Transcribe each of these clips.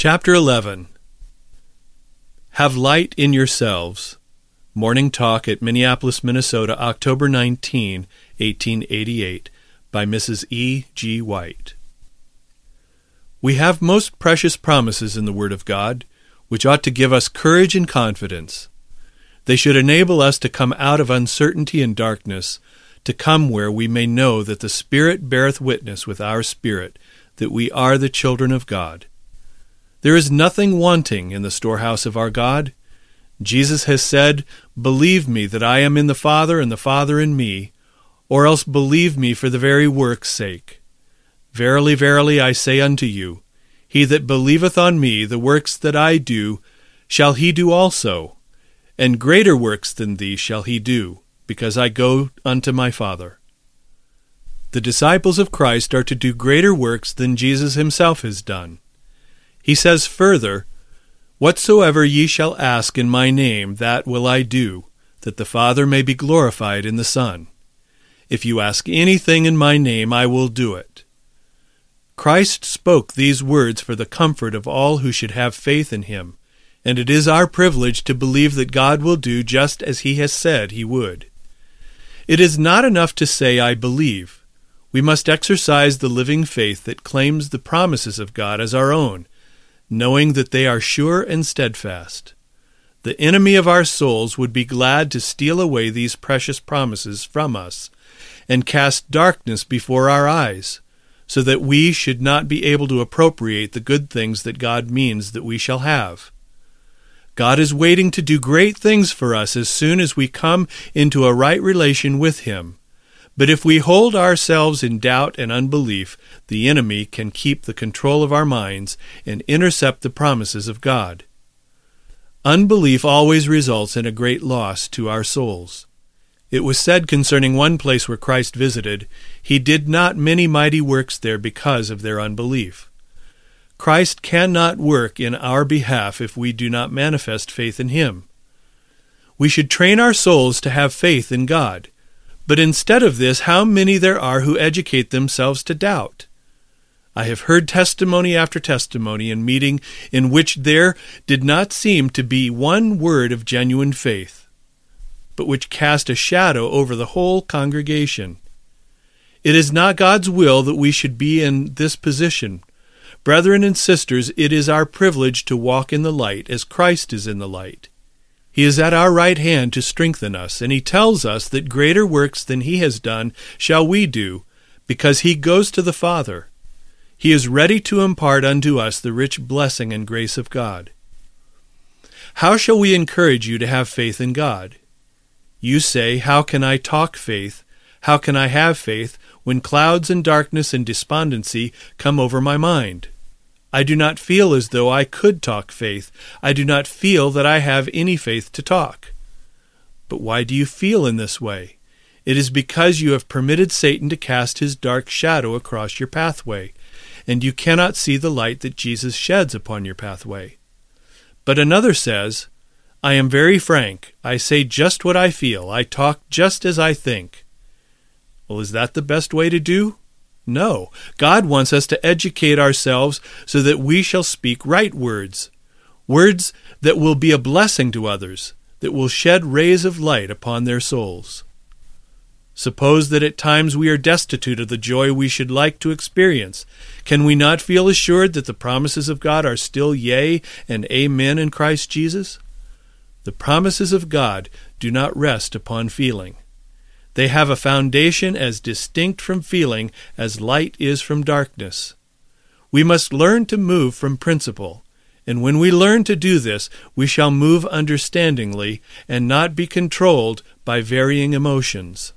Chapter 11. Have Light in Yourselves. Morning Talk at Minneapolis, Minnesota, October 19, 1888, by Mrs. E. G. White. We have most precious promises in the Word of God, which ought to give us courage and confidence. They should enable us to come out of uncertainty and darkness, to come where we may know that the Spirit beareth witness with our spirit, that we are the children of God. There is nothing wanting in the storehouse of our God. Jesus has said, "Believe me that I am in the Father, and the Father in me, or else believe me for the very work's sake. Verily, verily, I say unto you, he that believeth on me, the works that I do, shall he do also, and greater works than these shall he do, because I go unto my Father." The disciples of Christ are to do greater works than Jesus himself has done. He says further, "Whatsoever ye shall ask in my name, that will I do, that the Father may be glorified in the Son. If you ask anything in my name, I will do it." Christ spoke these words for the comfort of all who should have faith in him, and it is our privilege to believe that God will do just as he has said he would. It is not enough to say, "I believe." We must exercise the living faith that claims the promises of God as our own, knowing that they are sure and steadfast. The enemy of our souls would be glad to steal away these precious promises from us and cast darkness before our eyes, so that we should not be able to appropriate the good things that God means that we shall have. God is waiting to do great things for us as soon as we come into a right relation with him. But if we hold ourselves in doubt and unbelief, the enemy can keep the control of our minds and intercept the promises of God. Unbelief always results in a great loss to our souls. It was said concerning one place where Christ visited, "He did not many mighty works there because of their unbelief." Christ cannot work in our behalf if we do not manifest faith in him. We should train our souls to have faith in God. But instead of this, how many there are who educate themselves to doubt? I have heard testimony after testimony in meeting in which there did not seem to be one word of genuine faith, but which cast a shadow over the whole congregation. It is not God's will that we should be in this position. Brethren and sisters, it is our privilege to walk in the light as Christ is in the light. He is at our right hand to strengthen us, and he tells us that greater works than he has done shall we do, because he goes to the Father. He is ready to impart unto us the rich blessing and grace of God. How shall we encourage you to have faith in God? You say, "How can I talk faith? How can I have faith when clouds and darkness and despondency come over my mind? I do not feel as though I could talk faith. I do not feel that I have any faith to talk." But why do you feel in this way? It is because you have permitted Satan to cast his dark shadow across your pathway, and you cannot see the light that Jesus sheds upon your pathway. But another says, "I am very frank. I say just what I feel. I talk just as I think." Well, is that the best way to do? No. God wants us to educate ourselves so that we shall speak right words, words that will be a blessing to others, that will shed rays of light upon their souls. Suppose that at times we are destitute of the joy we should like to experience. Can we not feel assured that the promises of God are still yea and amen in Christ Jesus? The promises of God do not rest upon feeling. They have a foundation as distinct from feeling as light is from darkness. We must learn to move from principle, and when we learn to do this, we shall move understandingly and not be controlled by varying emotions.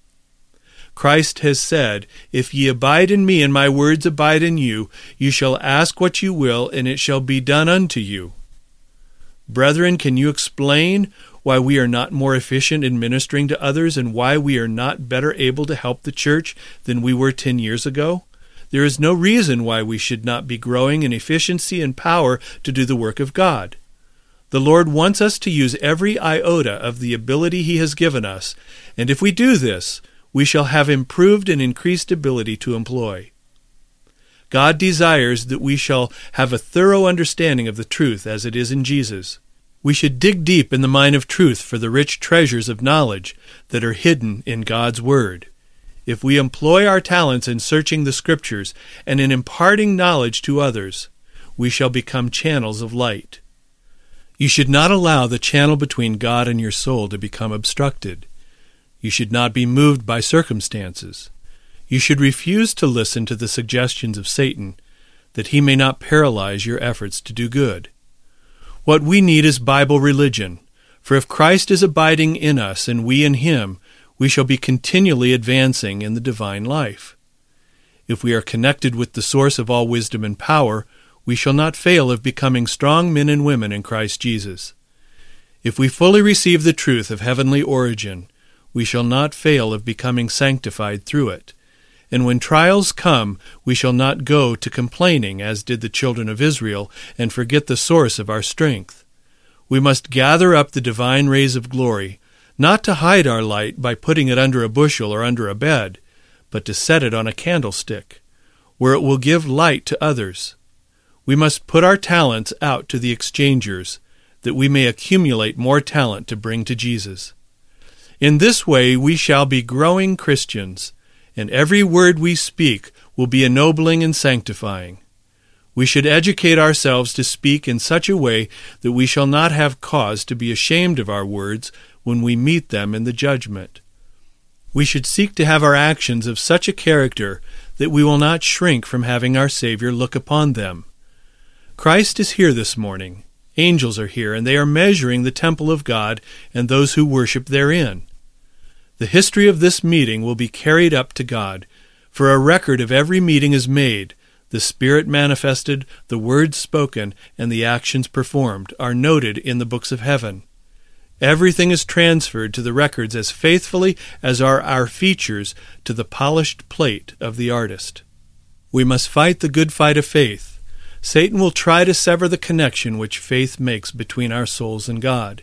Christ has said, "If ye abide in me and my words abide in you, you shall ask what you will, and it shall be done unto you." Brethren, can you explain why we are not more efficient in ministering to others and why we are not better able to help the church than we were 10 years ago? There is no reason why we should not be growing in efficiency and power to do the work of God. The Lord wants us to use every iota of the ability he has given us, and if we do this, we shall have improved and increased ability to employ. God desires that we shall have a thorough understanding of the truth as it is in Jesus. We should dig deep in the mine of truth for the rich treasures of knowledge that are hidden in God's Word. If we employ our talents in searching the Scriptures and in imparting knowledge to others, we shall become channels of light. You should not allow the channel between God and your soul to become obstructed. You should not be moved by circumstances. You should refuse to listen to the suggestions of Satan, that he may not paralyze your efforts to do good. What we need is Bible religion, for if Christ is abiding in us and we in him, we shall be continually advancing in the divine life. If we are connected with the source of all wisdom and power, we shall not fail of becoming strong men and women in Christ Jesus. If we fully receive the truth of heavenly origin, we shall not fail of becoming sanctified through it. And when trials come, we shall not go to complaining, as did the children of Israel, and forget the source of our strength. We must gather up the divine rays of glory, not to hide our light by putting it under a bushel or under a bed, but to set it on a candlestick, where it will give light to others. We must put our talents out to the exchangers, that we may accumulate more talent to bring to Jesus. In this way we shall be growing Christians, and every word we speak will be ennobling and sanctifying. We should educate ourselves to speak in such a way that we shall not have cause to be ashamed of our words when we meet them in the judgment. We should seek to have our actions of such a character that we will not shrink from having our Savior look upon them. Christ is here this morning. Angels are here, and they are measuring the temple of God and those who worship therein. The history of this meeting will be carried up to God, for a record of every meeting is made. The Spirit manifested, the words spoken, and the actions performed are noted in the books of heaven. Everything is transferred to the records as faithfully as are our features to the polished plate of the artist. We must fight the good fight of faith. Satan will try to sever the connection which faith makes between our souls and God.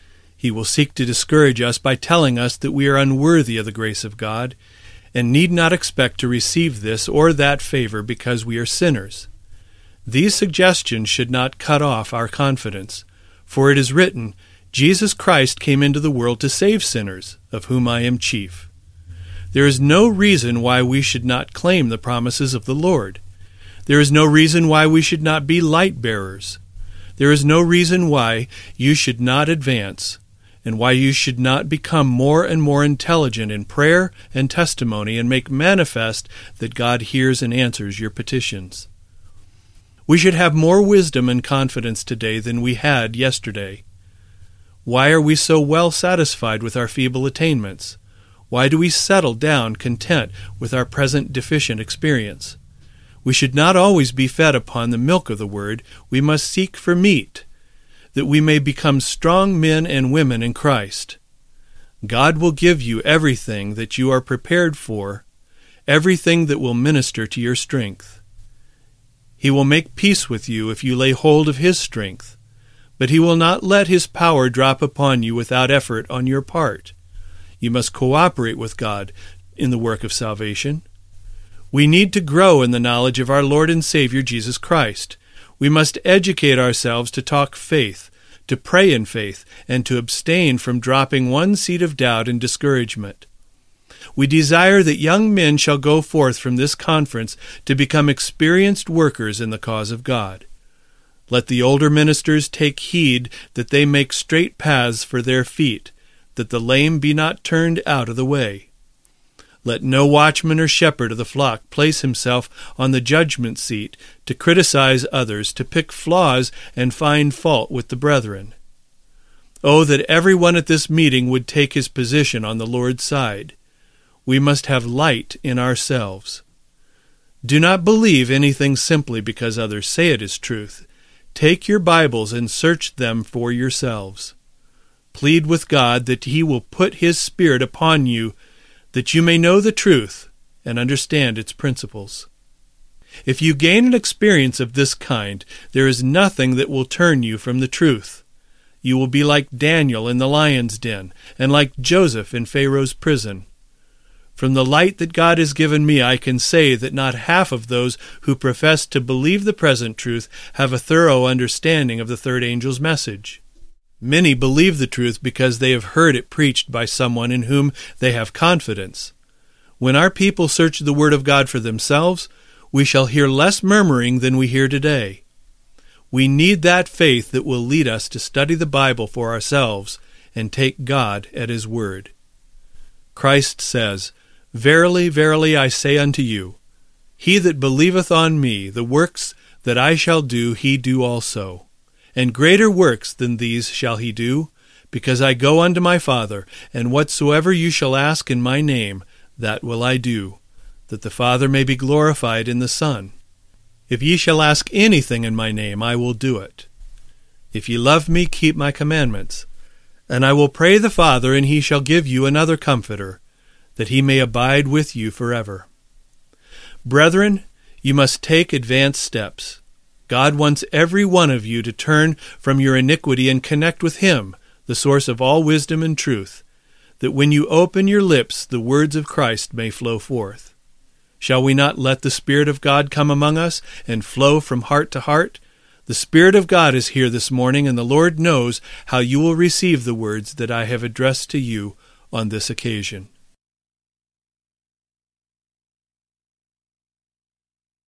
He will seek to discourage us by telling us that we are unworthy of the grace of God, and need not expect to receive this or that favor because we are sinners. These suggestions should not cut off our confidence, for it is written, Jesus Christ came into the world to save sinners, of whom I am chief. There is no reason why we should not claim the promises of the Lord. There is no reason why we should not be light-bearers. There is no reason why you should not advance, and why you should not become more and more intelligent in prayer and testimony and make manifest that God hears and answers your petitions. We should have more wisdom and confidence today than we had yesterday. Why are we so well satisfied with our feeble attainments? Why do we settle down content with our present deficient experience? We should not always be fed upon the milk of the Word. We must seek for meat, that we may become strong men and women in Christ. God will give you everything that you are prepared for, everything that will minister to your strength. He will make peace with you if you lay hold of His strength, but He will not let His power drop upon you without effort on your part. You must cooperate with God in the work of salvation. We need to grow in the knowledge of our Lord and Savior Jesus Christ. We must educate ourselves to talk faith, to pray in faith, and to abstain from dropping one seed of doubt and discouragement. We desire that young men shall go forth from this conference to become experienced workers in the cause of God. Let the older ministers take heed that they make straight paths for their feet, that the lame be not turned out of the way. Let no watchman or shepherd of the flock place himself on the judgment seat to criticize others, to pick flaws and find fault with the brethren. Oh, that everyone at this meeting would take his position on the Lord's side. We must have light in ourselves. Do not believe anything simply because others say it is truth. Take your Bibles and search them for yourselves. Plead with God that He will put His Spirit upon you, that you may know the truth and understand its principles. If you gain an experience of this kind, there is nothing that will turn you from the truth. You will be like Daniel in the lion's den, and like Joseph in Pharaoh's prison. From the light that God has given me, I can say that not half of those who profess to believe the present truth have a thorough understanding of the third angel's message. Many believe the truth because they have heard it preached by someone in whom they have confidence. When our people search the Word of God for themselves, we shall hear less murmuring than we hear today. We need that faith that will lead us to study the Bible for ourselves and take God at His word. Christ says, "Verily, verily, I say unto you, he that believeth on me, the works that I shall do, he do also. And greater works than these shall he do, because I go unto my Father, and whatsoever you shall ask in my name, that will I do, that the Father may be glorified in the Son. If ye shall ask anything in my name, I will do it. If ye love me, keep my commandments. And I will pray the Father, and he shall give you another Comforter, that he may abide with you forever." Brethren, you must take advanced steps. God wants every one of you to turn from your iniquity and connect with Him, the source of all wisdom and truth, that when you open your lips, the words of Christ may flow forth. Shall we not let the Spirit of God come among us and flow from heart to heart? The Spirit of God is here this morning, and the Lord knows how you will receive the words that I have addressed to you on this occasion.